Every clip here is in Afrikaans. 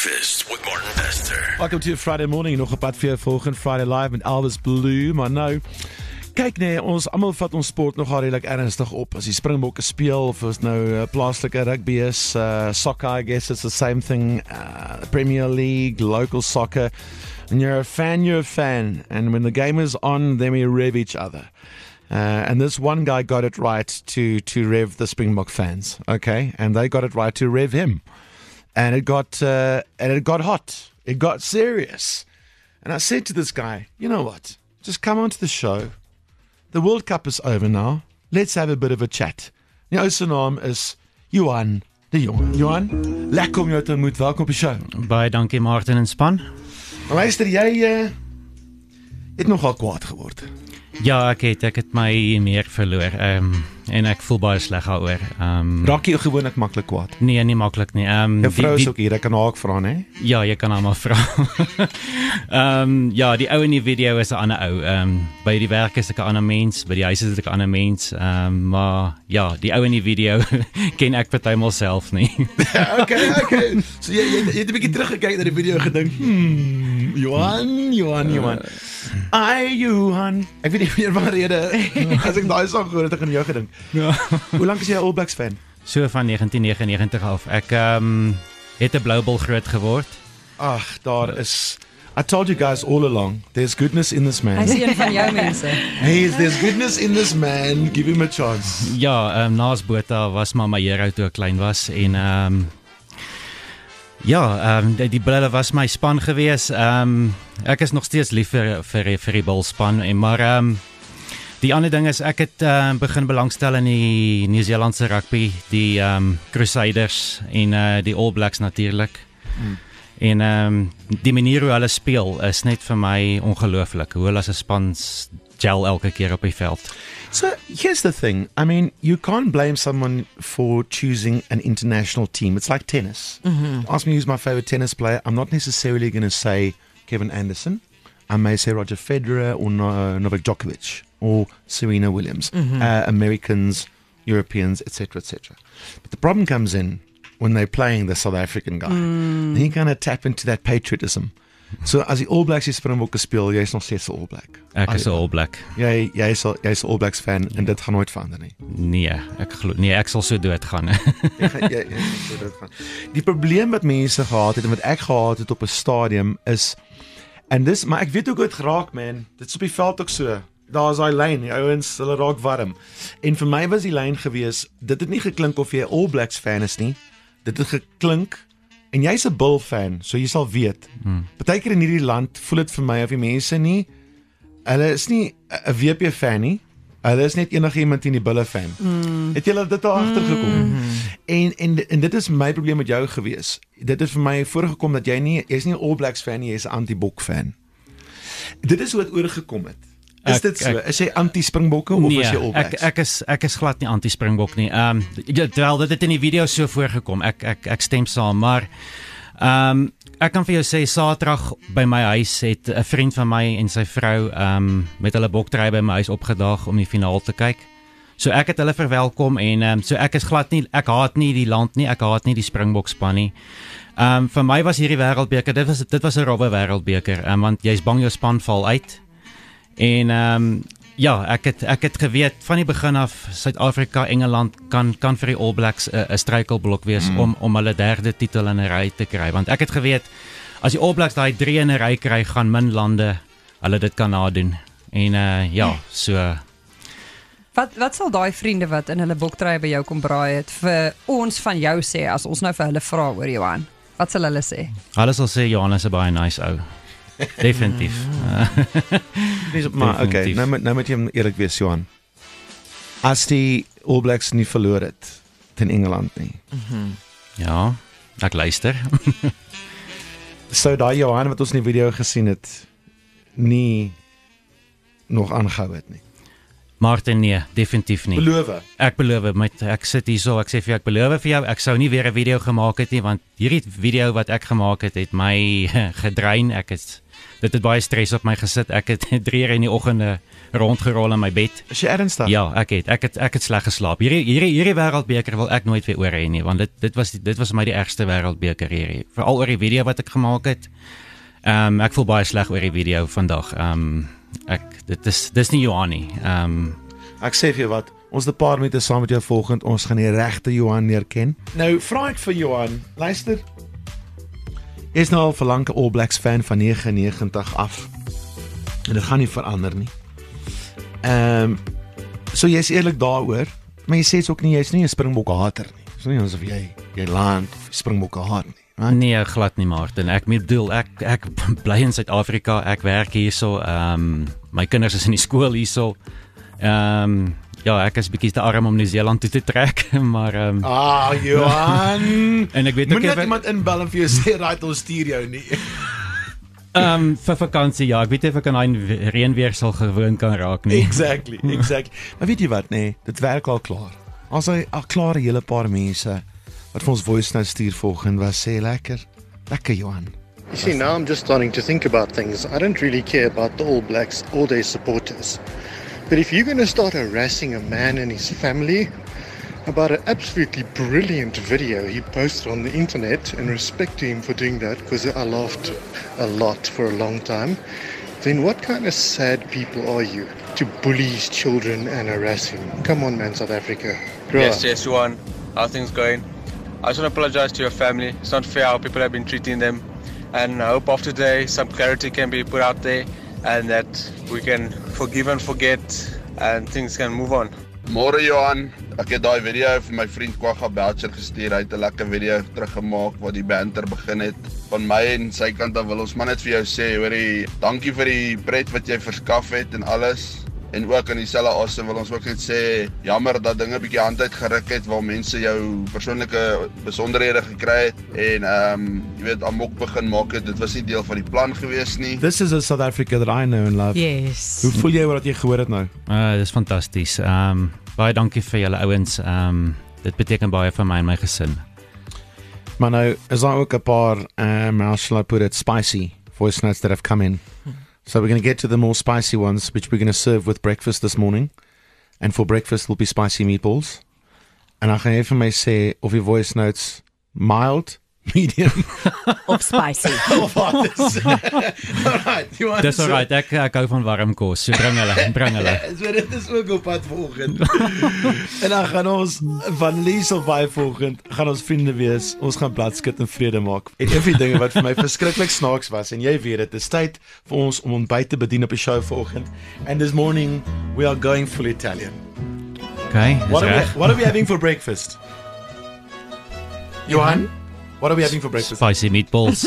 Breakfast with Martin Bester. Welcome to Friday morning, nog 'n pad vir jou volgende Friday Live met Elvis Blue, maar nou kyk nee, ons almal vat ons sport nogal redelik ernstig op. As die Springbokke speel of as nou plaaslike rugby is, soccer, I guess it's the same thing, Premier League, local soccer. And you're a fan, and when the game is on, then we rev each other. And this one guy got it right to rev the Springbok fans, okay? And they got it right to rev him. And it got hot. It got serious. And I said to this guy, you know what? Just come onto the show. The World Cup is over now. Let's have a bit of a chat. Jou se naam is Johan de Jonge. Johan, lekker om jou te ontmoet. Welkom op die show. Baie dankie Martin en span. Maar luister, jy het nogal kwaad geword. Ja, ek het my meer verloor. En ek voel baie sleg daaroor. Raak jy gewoonlik maklik kwaad? Nee, nie maklik nie. Jou vrou is ook hier, ek kan haar ook vra, né? Ja, jy kan haar maar vra. Ja, die ou in die video is 'n ander ou. By die werk is ek 'n ander mens, by die huis is ek 'n ander mens. Maar ja, die ou in die video ken ek partymal self nie. Okay. So jy het 'n bietjie teruggekyk na die video en gedink, Johan. Johan. Ek weet nie meer van rede. As ek daai sang hoor, het ek aan jou gedink. Ja. Hoe lank is jy 'n All Blacks fan? So van 1999 af. Ek het 'n blou bol groot geword. Ag, daar is I told you guys all along, there's goodness in this man. Hy is een van jou mense. There's goodness in this man. Give him a chance. Ja, naas Botha was maar my hero toe ek klein was en die Bulle was my span gewees. Ek is nog steeds lief vir die Bulspan, maar die ander ding is ek het begin belangstel in die Nieu-Seelandse rugby, die Crusaders en die All Blacks natuurlik. En die manier hoe hulle speel is net vir my ongelooflik. Hoe hulle as 'n span gel elke keer op die veld. So here's the thing. I mean, you can't blame someone for choosing an international team. It's like tennis. Ask me who's my favorite tennis player. I'm not necessarily going to say Kevin Anderson. I may say Roger Federer or Novak Djokovic or Serena Williams. Americans, Europeans, etc., etc. But the problem comes in when they're playing the South African guy. Then you kind of tap into that patriotism. So as die All Blacks die Springbokke speel, jy is nog steeds 'n All Black. Ek is 'n All Black. Jy is 'n All Blacks fan en dit gaan nooit verander nie. Nee, ek sal so doodgaan. Jy so doodgaan. Die probleem wat mense gehad het en wat ek gehad het op 'n stadium is maar ek weet ook hoe dit geraak, man. Dit's op die veld ook so. Daar's daai lyn, die ouens, hulle raak warm. En vir my was die lyn gewees, dit het nie geklink of jy 'n All Blacks fan is nie. Dit het geklink en jy's 'n Bull fan, so jy sal weet. Partykeer in hierdie land voel dit vir my of die mense nie, hulle is nie 'n WP fan nie. Hulle is net enige iemand in die Bulle fan. Het julle dit al agtergekom? En dit is my probleem met jou gewees. Dit het vir my voorgekom dat jy's nie 'n All Blacks fan nie, jy's 'n anti-Bok fan. Dit is hoe dit oorgekom het. Is dit so? Is jy anti-Springbokke of is jy All Blacks? Ek is glad nie anti-Springbok nie. Terwyl dit in die video so voorgekom. Ek stem saam, maar ek kan vir jou sê Saterdag by my huis het 'n vriend van my en sy vrou met hulle boktrui by my huis opgedaag om die finaal te kyk. So ek het hulle verwelkom en so ek is glad nie, ek haat nie die land nie, ek haat nie die Springbok span nie. Vir my was hierdie wêreldbeker, dit was 'n rowwe wêreldbeker, want jy's bang jou span val uit. En ek het geweet van die begin af Suid-Afrika, Engeland kan vir die All Blacks 'n struikelblok wees om hulle derde titel in 'n ry te kry, want ek het geweet as die All Blacks daai 3 in 'n ry kry, gaan min lande hulle dit kan nadoen. En so Wat sal daai vriende wat in hulle boktruie by jou kom braai het vir ons van jou sê as ons nou vir hulle vra oor Johan? Wat sal hulle sê? Hulle sal sê Johan is 'n baie nice ou. Definitief. Maar okay, nou moet jy eerlik wees, Johan. As die All Blacks nie verloor het teen Engeland nie. Ja, ek luister. Sou daai Johan wat ons in die video gesien het nie nog aangehou het nie. Martin, nee, definitief nie. Beloof. Ek beloof, ek sit hier so, ek sê vir jou, ek beloof vir jou, ek sou nie weer 'n video gemaak het nie, want hierdie video wat ek gemaak het my gedrein, ek is dit het baie stres op my gesit. Ek het 3 uur in die oggende rondgerol in my bed. Is jy ernstig? Ja, ek het sleg geslaap. Hierdie wêreldbeker wil ek nooit weer oor hê nie, want dit was my die ergste wêreldbeker hierdie. Veral oor die video wat ek gemaak het. Ek voel baie sleg oor die video vandag. Dis nie Johan nie. Ek sê vir jou wat, ons het 'n paar minute saam met jou volgend, ons gaan die regte Johan neerken. Nou, vra ek vir Johan, luister. Jy is nou al vir lank 'n All Blacks fan van 99 af. En dit gaan nie verander nie. So jy is eerlik daaroor, maar jy sê ook nie jy's nie 'n Springbokke hater nie. Dit is nie asof jy land of Springbokke haat nie. Right? Nee, glad nie, Martin. Ek bedoel, ek bly in Suid-Afrika, ek werk hierso, my kinders is in die skool hierso. Ja, ek is bietjie te arm om Nieu-Seeland toe te trek, maar Johan. En ek weet ook net iemand inbel en vir jou sê right, ons stuur jou nie. Vir vakansie, ja, ek weet of ek aan daai reënweer sal gewoon kan raak nie. Exactly. Maar weet jy wat, nee, dit werk al klaar. As hy al klaar 'n hele paar mense wat vir ons voice note stuur volgende was sê lekker Johan. You see, now I'm just starting to think about things. I don't really care about the All Blacks or their supporters. But if you're going to start harassing a man and his family about an absolutely brilliant video he posted on the internet, and respect to him for doing that because I laughed a lot for a long time, then what kind of sad people are you to bully his children and harass him? Come on, man, South Africa. Grow up. Yes, Juan. How are things going? I just want to apologize to your family. It's not fair how people have been treating them. And I hope after today some clarity can be put out there and that we can forgive and forget and things can move on. Môre Johan, ek het daai video vir my vriend Kwagga Belcher gestuur. Hy het 'n lekker video teruggemaak waar die banter begin het. Van my en sy kant af wil ons maar net vir jou sê, hoorie, dankie vir die pret wat jy verskaf het en alles. En ook aan dieselfde asem wil ons ook net sê, jammer dat dinge bietjie hand uit geruk het waar mense jou persoonlike besonderhede gekry het en jy weet amok begin maak het. Dit was nie deel van die plan gewees nie. This is a South Africa that I know and love. Yes. Hoe voel jy wat jy gehoor het nou? Dis fantasties. Baie dankie vir julle ouens. Dit beteken baie vir my en my gesin. Maar nou is daar ook 'n paar how shall I put it, spicy voice notes that have come in. So we're going to get to the more spicy ones, which we're going to serve with breakfast this morning. And for breakfast will be spicy meatballs. En dan gaan jy vir my sê of die voice notes mild, medium of spicy. of hot. Alright, you want Dis alright, ek hou van warm kos. So bring hulle. So dit is ook op pad volgend. En dan gaan ons van Lies of by volgend gaan ons vriende wees. Ons gaan bladskit en vrede maak. En een van die dinge wat vir my verskriklik snaaks was en jy weet dit is tyd vir ons om ontbyt te bedien op die show volgend. And this morning we are going full Italian. Okay, What are we having for breakfast? Johan? What are we having for breakfast? Spicy meatballs.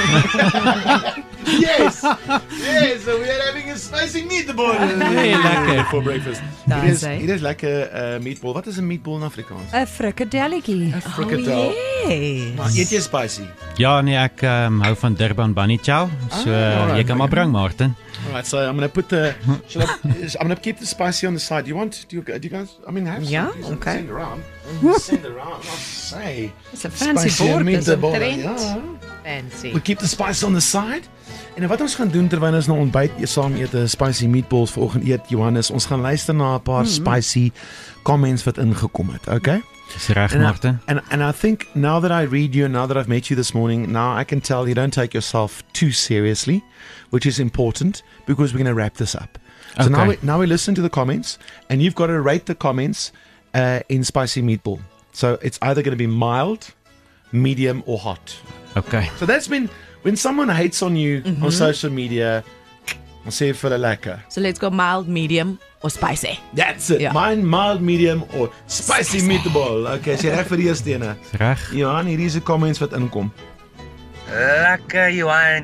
Yes, so we are having a spicy meatball. Hey, lekker. For breakfast. Daar is hy. Hier is lekker meatball. Wat is 'n meatball in Afrikaans? 'n frikadelletjie. Frikadel. Yes. Maar eet jy spicy? Ja, nee, ek hou van Durban Bunny Chow. So alright, jy kan maar bring, Martin. Alright, so I'm going to put the I'm going to keep the spicy on the side. Do you guys I mean have some? Yeah, Do you okay. Send around. Send around. I'll say. It's a fancy Spicy board. meatball. trend. Ja. Fancy. We keep the spice on the side. En wat ons gaan doen terwyl ons nou ontbyt saam eet, spicy meatballs vanoggend eet, Johannes, ons gaan luister na 'n paar spicy comments wat ingekom het, okay? Dis reg, Martin. And I think now that I read you and now that I've met you this morning, now I can tell you don't take yourself too seriously, which is important because we're going to wrap this up. So Okay. now we listen to the comments and you've got to rate the comments in spicy meatball. So it's either going to be mild, medium or hot. Okay. So that's been when someone hates on you on social media, I'll say for the lekker. So let's go mild, medium or spicy. That's it. Ja. Mine mild, medium or spicy meatball. Okay, so jy reg vir die eerste ene. Dis reg. Johan, hier is die comments wat inkom. Lekker, Johan.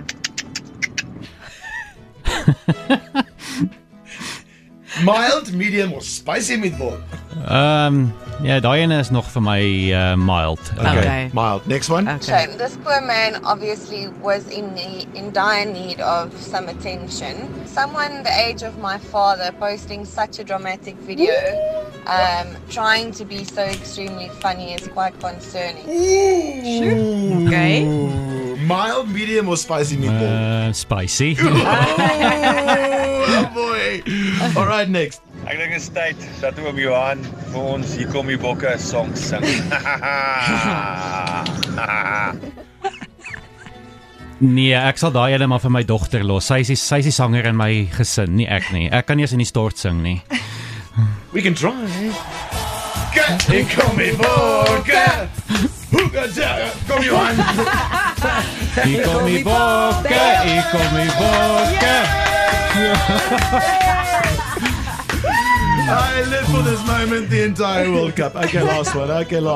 Mild, medium or spicy meatball? Ja, daai ene is nog vir my mild. Okay. Mild. Next one. Okay. Shame. This poor man obviously was in dire need of some attention. Someone the age of my father posting such a dramatic video, trying to be so extremely funny is quite concerning. Okay. Mild, medium or spicy meatball? Spicy. Oh boy. All right, next. Ek dink dit is tyd dat oom Johan vir ons Hier kom die bokke song sing. Nee, ek sal daai ene maar vir my dogter los. Sy is die sanger in my gesin, nie ek nie. Ek kan nie eens in die stort sing nie. We can try. Hier kom die bokke. Kom Johan. Hier kom die bokke, hier kom die bokke. I live for this moment the entire World Cup. Okay, last one.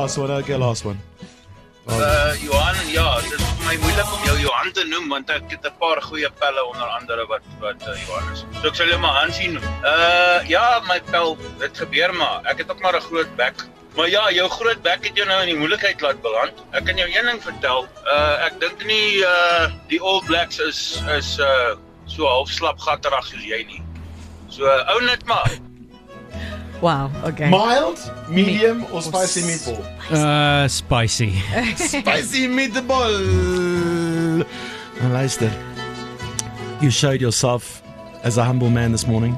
Johan, ja, dit is vir my moeilik om jou Johan te noem want ek het 'n paar goeie pelle onder andere wat Johan is. So ek sal jou maar Hansie noem. Ja, my pel, dit gebeur maar. Ek het ook maar 'n groot bek. Maar ja, jou groot bek het jou nou in die moeilikheid laat beland. Ek kan jou een ding vertel. Ek dink nie die All Blacks is so half slapgatterig soos jy nie. So ou net maar. Wow, okay. Mild, medium or spicy meatball? Spicy. Spicy meatball. Luister. You showed yourself as a humble man this morning.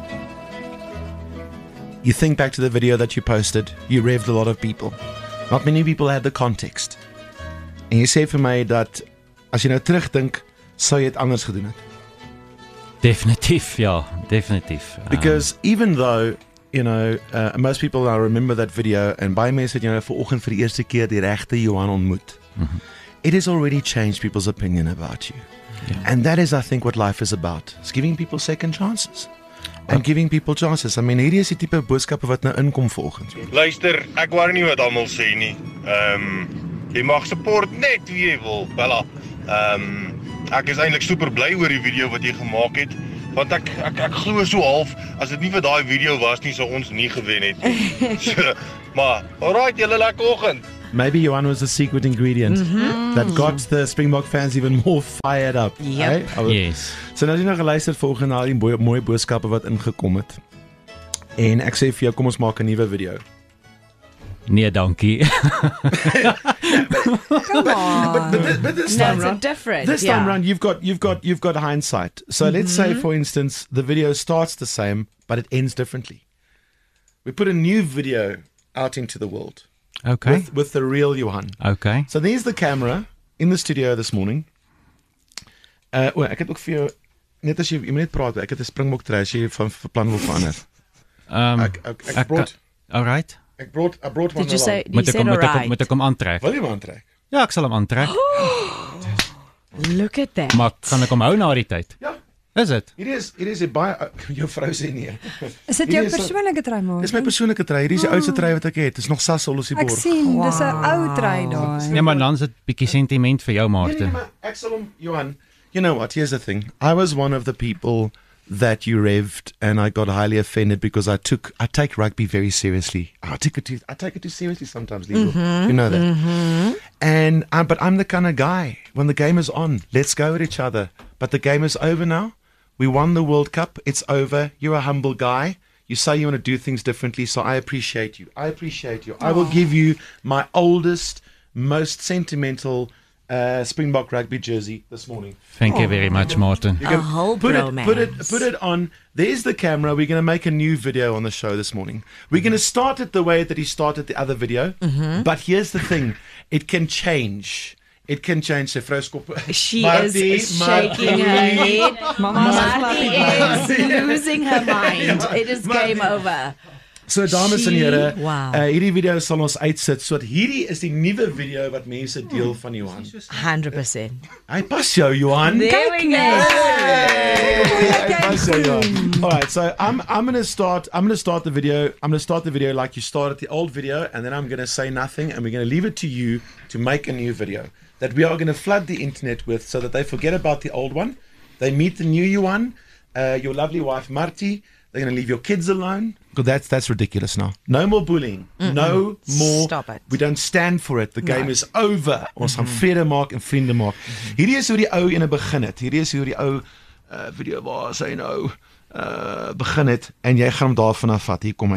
You think back to the video that you posted. You revved a lot of people. Not many people had the context. En jy sê vir my dat as jy nou terugdink, sou jy dit anders gedoen het. Definitief, ja, definitief. Because even though most people now remember that video and baie mense het vanoggend vir die eerste keer die regte Johan ontmoet. It has already changed people's opinion about you. Yeah. And that is, I think, what life is about. It's giving people second chances. And giving people chances. I mean, hierdie is die tipe boodskappe wat nou inkom vanoggend. Luister, ek wou nie wat almal sê nie. Jy mag support net wie jy wil. Voilà. Ek is eintlik super bly oor die video wat jy gemaak het. Want ek glo so half as dit nie vir daai video was nie sou ons nie gewen het nie. So, maar alright, julle lekker oggend. Maybe Johan was the secret ingredient that got the Springbok fans even more fired up. Yep. Right? Yes. So nou het jy nog geluister volgens na die mooi boodskappe wat ingekom het. En ek sê vir jou, kom ons maak 'n nuwe video. Nee, dankie. Come on. But this time That's round, different. this time round, you've got hindsight. So let's say, for instance, the video starts the same, but it ends differently. We put a new video out into the world. Okay. With the real Johan. Okay. So there's the camera in the studio this morning. Ek het ook vir jou net as jy moet net praat, ek het 'n Springbok trui as jy van plan wil verander. Ek brought. All right. I brought one. Did you say Moet ek hom aantrek? Wil jy hom aantrek? Ja, ek sal hom aantrek. Look at that. Maar kan ek hom hou na die tyd? Ja. Is dit? Hier is 'n baie jou vrou sê nee. Is dit jou persoonlike trui maar? Dis my persoonlike trui. Hierdie is die oudste trui wat ek het. Dis nog Sasol op die Ek bord. sien, dis 'n ou trui daai. Nee, maar dan is dit bietjie sentiment vir jou, Nee, Martin. maar ek sal hom, Johan. You know what? Here's the thing. I was one of the people that you revved, and I got highly offended because I take rugby very seriously. I take it too seriously sometimes, Leo. You know that. And but I'm the kind of guy when the game is on, let's go at each other. But the game is over now. We won the World Cup. It's over. You're a humble guy. You say you want to do things differently, so I appreciate you. I will give you my oldest, most sentimental Springbok rugby jersey this morning. Thank you very much, Martin. A whole Put bromance. it on. There's the camera. We're going to make a new video on the show this morning. We're going to start it the way that he started the other video. But here's the thing. It can change. It can change. She is shaking her head. Marty is losing her mind. It is game over. So dames en here, Wow. hierdie video sal ons uitsit sodat hierdie is die nuwe video wat mense deel van Johan. 100%. Hy pas jou, Johan. There we go. Hy pas jou, Johan. All right, so I'm going to start the video. I'm going to start the video like you started the old video, and then I'm going to say nothing, and we're going to leave it to you to make a new video that we are going to flood the internet with, so that they forget about the old one. They meet the new Johan, your lovely wife Marty. They're going to leave your kids alone. Because that's ridiculous now. No more bullying. No more. Stop it. We don't stand for it. The game is over. Ons gaan vrede maak en vriende maak. Hierdie is hoe die ou ene begin het. Hierdie is hoe die ou video waar hy nou begin het en jy gaan hom daarvan af vat. Hier kom hy nou.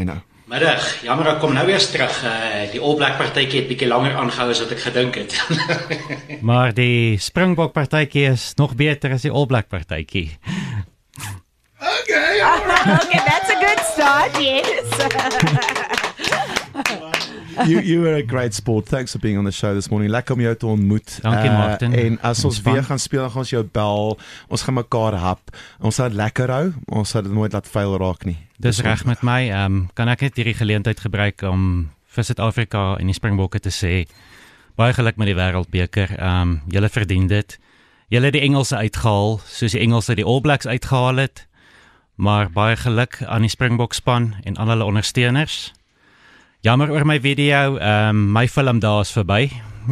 Middag, jammer ek kom nou weer terug. Die All Black partytjie het bietjie langer aangehou as wat ek gedink het. Maar die Springbok partytjie is nog beter as die All Black partytjie. Okay, that's a good start, yes. You were a great sport. Thanks for being on the show this morning. Lekker om jou te ontmoet. Dankie Martin. En as ons weer gaan speel, dan gaan ons jou bel. Ons gaan mekaar hap. Ons sal dit lekker hou. Ons sal dit nooit laat vuil raak nie. Dis reg met my. Kan ek net hierdie geleentheid gebruik om vir Suid-Afrika en die Springbokke te sê baie geluk met die Wêreldbeker. Julle verdien dit. Julle het die Engelse uitgehaal, soos die Engelse die All Blacks uitgehaal het. Maar baie geluk aan die Springbok span en aan hulle ondersteuners. Jammer oor my video, my film daar is verby.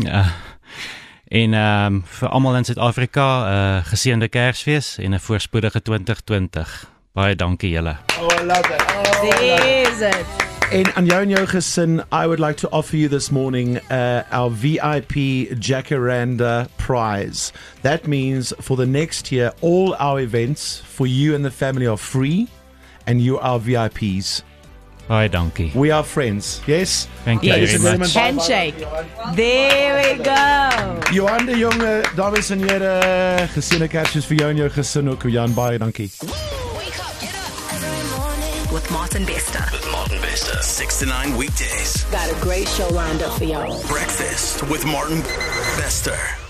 En vir almal in Suid-Afrika, geseënde Kersfees en 'n voorspoedige 2020. Baie dankie julle. Oh, I love that. There's it. En aan jou en jou gesin, I would like to offer you this morning our VIP Jacaranda prize. That means for the next year, all our events for you and the family are free and you are VIPs. Baie dankie. We are friends, yes? Thank you very much. Handshake. There we go. Johan de Jonge, dames en here, geseënde Kersfees vir jou en jou gesin ook, Johan, baie dankie. With Martin Bester. With Martin Bester, 6 to 9 weekdays. Got a great show lined up for y'all. Breakfast with Martin Bester.